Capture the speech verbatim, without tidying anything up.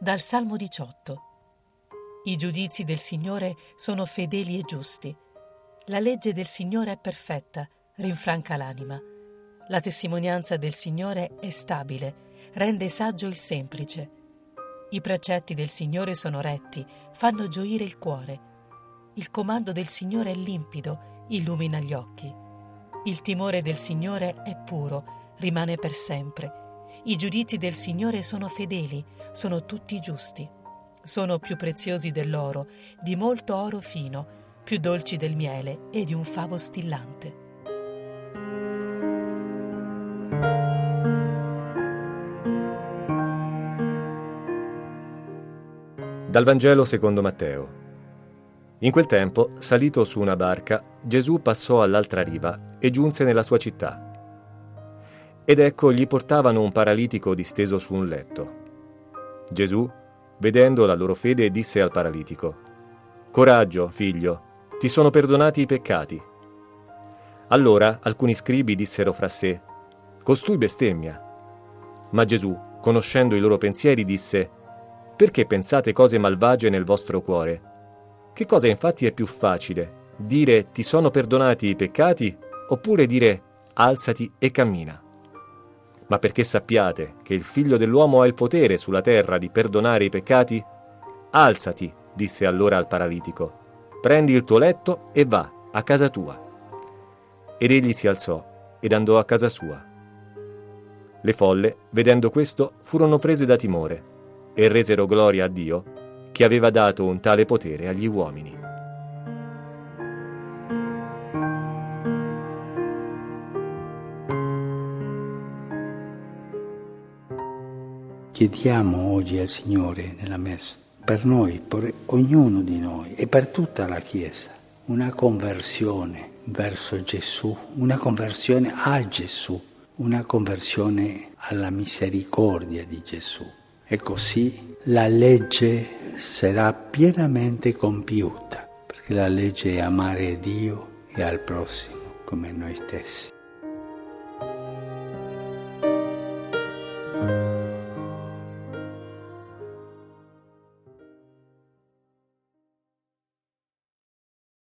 Dal Salmo diciotto. I giudizi del Signore sono fedeli e giusti. La legge del Signore è perfetta, rinfranca l'anima. La testimonianza del Signore è stabile, rende saggio il semplice. I precetti del Signore sono retti, fanno gioire il cuore. Il comando del Signore è limpido, illumina gli occhi. Il timore del Signore è puro, rimane per sempre. I giudizi del Signore sono fedeli, sono tutti giusti. Sono più preziosi dell'oro, di molto oro fino, più dolci del miele e di un favo stillante. Dal Vangelo secondo Matteo. In quel tempo, salito su una barca, Gesù passò all'altra riva e giunse nella sua città. Ed ecco gli portavano un paralitico disteso su un letto. Gesù, vedendo la loro fede, disse al paralitico: «Coraggio, figlio, ti sono perdonati i peccati». Allora alcuni scribi dissero fra sé: «Costui bestemmia». Ma Gesù, conoscendo i loro pensieri, disse: «Perché pensate cose malvagie nel vostro cuore? Che cosa infatti è più facile, dire ti sono perdonati i peccati, oppure dire alzati e cammina? Ma perché sappiate che il Figlio dell'uomo ha il potere sulla terra di perdonare i peccati? Alzati, disse allora al paralitico, prendi il tuo letto e va a casa tua. Ed egli si alzò ed andò a casa sua. Le folle, vedendo questo, furono prese da timore e resero gloria a Dio, che aveva dato un tale potere agli uomini. Chiediamo oggi al Signore nella Messa, per noi, per ognuno di noi e per tutta la Chiesa, una conversione verso Gesù, una conversione a Gesù, una conversione alla misericordia di Gesù. E così la legge sarà pienamente compiuta, perché la legge è amare Dio e al prossimo come noi stessi.